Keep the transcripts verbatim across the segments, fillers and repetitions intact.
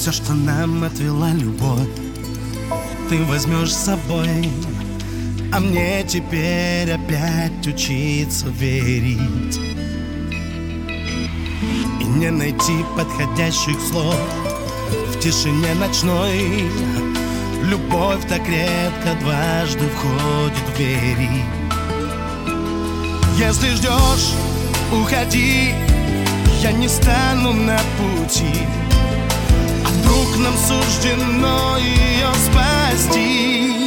все, что нам отвела любовь, ты возьмешь с собой. А мне теперь опять учиться верить и не найти подходящих слов в тишине ночной. Любовь так редко дважды входит в двери. Если ждешь, уходи, я не стану на пути. А вдруг нам суждено ее спасти?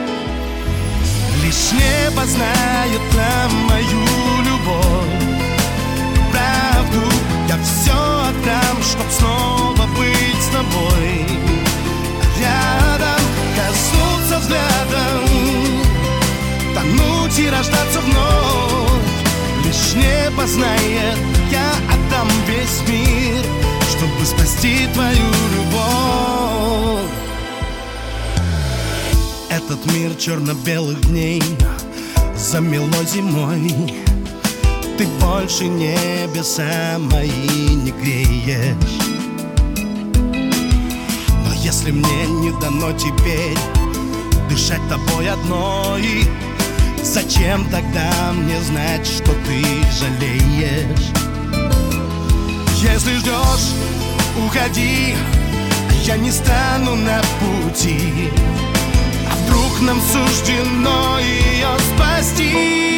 Лишь небо знает про мою любовь. Правду я все отдам, чтоб снова быть с тобой. Рядом коснуться взглядом, тонуть и рождаться вновь. Лишь небо знает, я отдам весь мир, чтобы спасти твою любовь. Этот мир черно-белых дней замело зимой. Ты больше небеса мои не греешь. Но если мне не дано теперь дышать тобой одной, зачем тогда мне знать, что ты жалеешь? Если ждешь, уходи, я не стану на пути. А вдруг нам суждено ее спасти?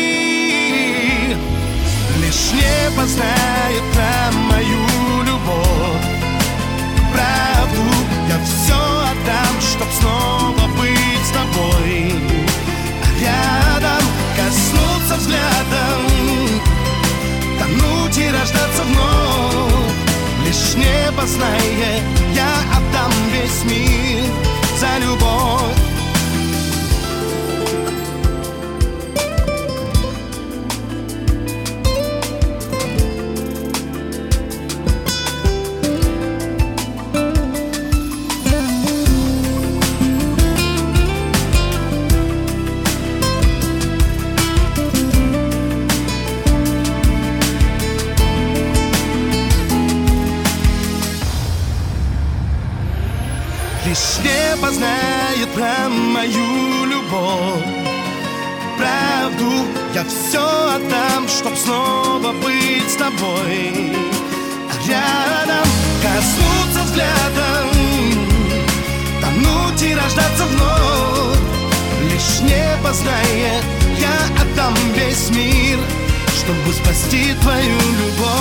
Лишь небо знает про мою любовь. Правду я все отдам, чтоб снова быть с тобой. Рядом коснуться взглядом, тонуть и рождаться вновь. Лишь небо знает, я отдам весь мир за любовь. Лишь небо знает про мою любовь. Правду я все отдам, чтоб снова быть с тобой. Рядом коснуться взглядом, тонуть и рождаться вновь. Лишь небо знает, я отдам весь мир, чтобы спасти твою любовь.